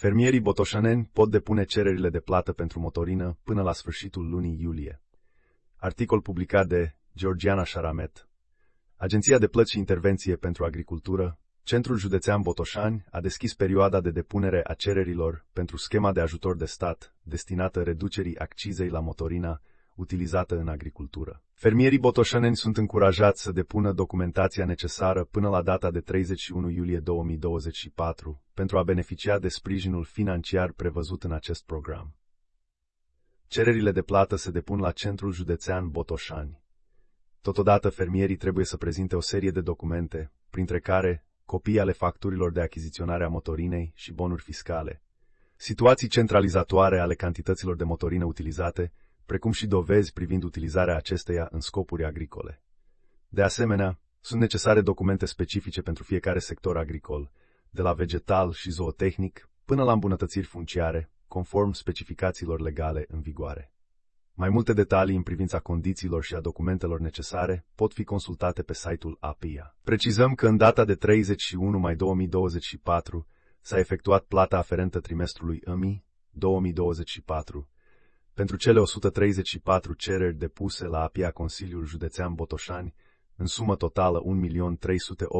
Fermierii botoșaneni pot depune cererile de plată pentru motorină până la sfârșitul lunii iulie. Articol publicat de Georgiana Șaramet. Agenția de Plăți și Intervenție pentru Agricultură, Centrul Județean Botoșani, a deschis perioada de depunere a cererilor pentru schema de ajutor de stat destinată reducerii accizei la motorina utilizată în agricultură. Fermierii botoșaneni sunt încurajați să depună documentația necesară până la data de 31 iulie 2024 pentru a beneficia de sprijinul financiar prevăzut în acest program. Cererile de plată se depun la Centrul Județean Botoșani. Totodată, fermierii trebuie să prezinte o serie de documente, printre care copii ale facturilor de achiziționare a motorinei și bonuri fiscale, situații centralizatoare ale cantităților de motorină utilizate, precum și dovezi privind utilizarea acesteia în scopuri agricole. De asemenea, sunt necesare documente specifice pentru fiecare sector agricol, de la vegetal și zootehnic până la îmbunătățiri funciare, conform specificațiilor legale în vigoare. Mai multe detalii în privința condițiilor și a documentelor necesare pot fi consultate pe site-ul APIA. Precizăm că în data de 31 mai 2024 s-a efectuat plata aferentă trimestrului AMI 2024 pentru cele 134 cereri depuse la APIA Consiliul Județean Botoșani, în sumă totală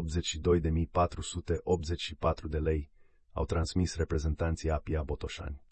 1.382.484 de lei, au transmis reprezentanții APIA Botoșani.